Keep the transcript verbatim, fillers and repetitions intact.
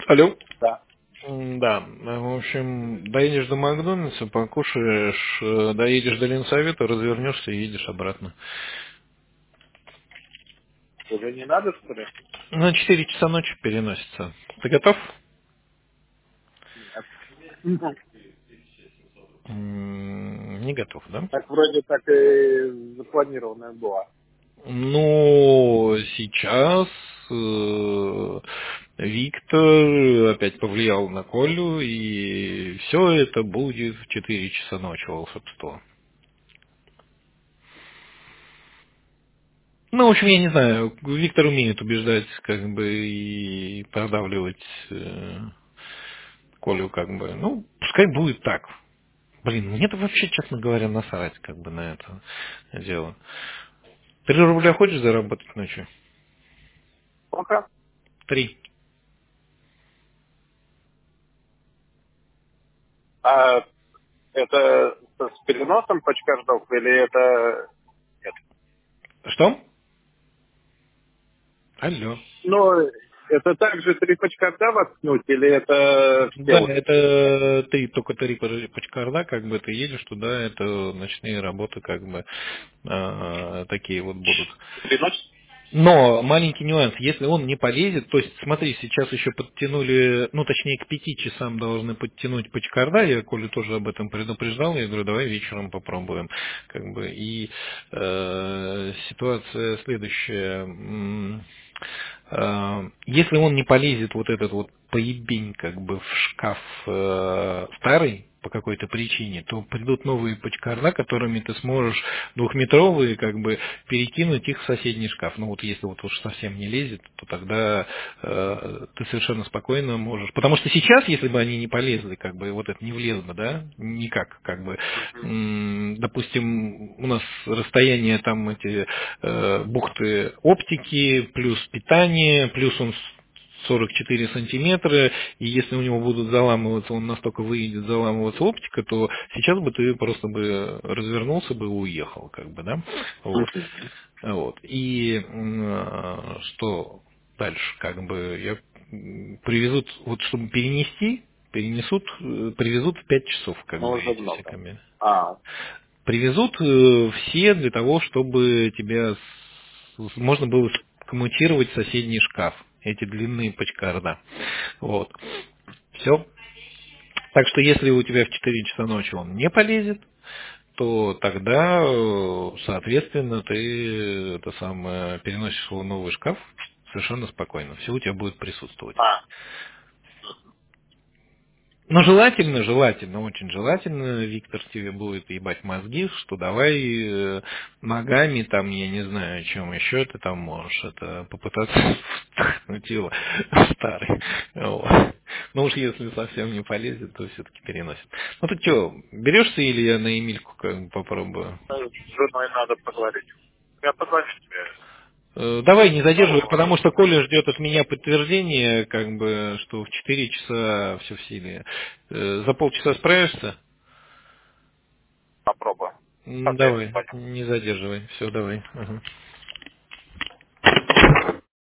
Алло. Да. М, Да, в общем, доедешь до Макдональдса, покушаешь, э, доедешь до Ленсовета, развернешься и едешь обратно. Уже не надо, что ли? На четыре часа ночи переносится. Ты готов? Нет. Ну, М, Не готов, да? так вроде так и запланированная была. Ну, сейчас э, Виктор опять повлиял на Колю, и все это будет в четыре часа ночи волшебство. Ну, в общем, я не знаю, Виктор умеет убеждать, как бы, и продавливать э, Колю, как бы. Ну, пускай будет так. Блин, мне-то вообще, честно говоря, насрать, как бы, на это дело. Три рубля хочешь заработать ночью? Сколько? Три. А это с переносом почкардов или это... Нет. Что? Алло. Ну, это также три почкарда воткнуть или это все Да, уже? это ты только три почкарда, как бы ты едешь туда, это ночные работы, как бы а, такие вот будут. Перенос? Но маленький нюанс, если он не полезет, то есть смотри, сейчас еще подтянули, ну точнее к пяти часам должны подтянуть почкарда, я Колю тоже об этом предупреждал, я говорю, давай вечером попробуем. Как бы. И э, ситуация следующая. М, э, Если он не полезет вот этот вот поебень как бы в шкаф э, старый, по какой-то причине, то придут новые почкарда, которыми ты сможешь двухметровые как бы перекинуть их в соседний шкаф. Ну вот если вот уж совсем не лезет, то тогда э, ты совершенно спокойно можешь. Потому что сейчас, если бы они не полезли, как бы вот это не влезло, да, никак, как бы, м, допустим, у нас расстояние там эти э, бухты оптики, плюс питание, плюс он сорок четыре сантиметра, и если у него будут заламываться, он настолько выйдет заламываться оптика, то сейчас бы ты просто бы развернулся бы и уехал, как бы, да, вот, вот, и м, что дальше, как бы, я м, привезут, вот чтобы перенести, перенесут, э, привезут в пять часов, как Ну, бы, уже эти все много. камеры. А, Привезут э, все для того, чтобы тебя с- можно было коммутировать в соседний шкаф. Эти длинные почкарда. Вот. Все. Так что если у тебя в четыре часа ночи он не полезет, то тогда, э, соответственно, ты э, это самое, переносишь его в новый шкаф совершенно спокойно. Все у тебя будет присутствовать. а. Ну, желательно, желательно, очень желательно, Виктор тебе будет ебать мозги, что давай э, ногами, там, я не знаю, чем еще ты там можешь это попытаться втахнуть его в старый. Вот. Ну уж если совсем не полезет, то все-таки переносит. Ну ты что, берешься или я на Эмильку как бы попробую? С женой надо поговорить. Я позвоню тебе. Э, Давай, не задерживай, Ну, потому что Коля ждет от меня подтверждение, как бы, что в четыре часа все в силе. Э, За полчаса справишься? попробуем. М, Как я не Давай, понял. не задерживай. Все, давай. Ага.